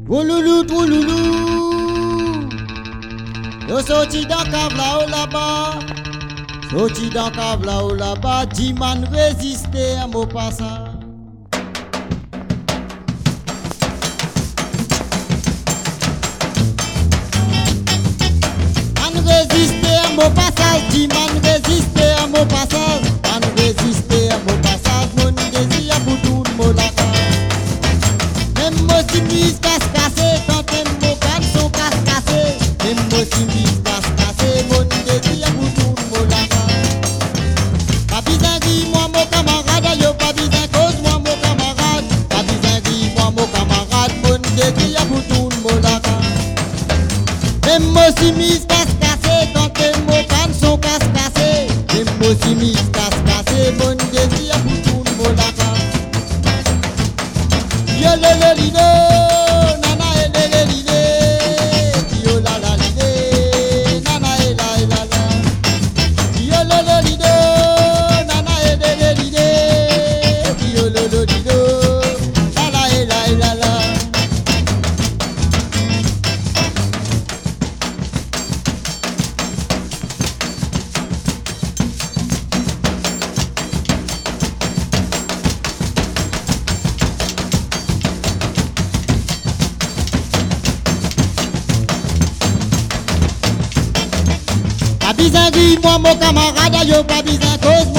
Ouloulou, ouloulou. Yo sorti dans cave là-haut là-bas. Sorti dans cave là-haut là-bas. Diman résister à mon passage. Man résister à mon passage. Diman résister à mon passage. Man résister à mon passage. Mon désir pour tout le monde là. Même moi si mise casse-cassé. Quand même mon canne sont casse-cassé. Même moi si mise casse-cassé. Mon désir pour tout le monde là. Pas besoin de moi mon camarade. Yo pas besoin cause moi mon camarade. Pas besoin de moi mon camarade. Mon désir pour tout le monde là. Même moi si mise casse-cassé. Quand même mon canne sont casse-cassé. Même moi si mise casse-cassé. Mon désir pour tout le monde là. Yo le lido, nana le lido, yo la la lido, nana la la la. Yo le lido, nana le lido, yo le lido, la la la la. Pas besoin de moi mon camarade, yo pas besoin cause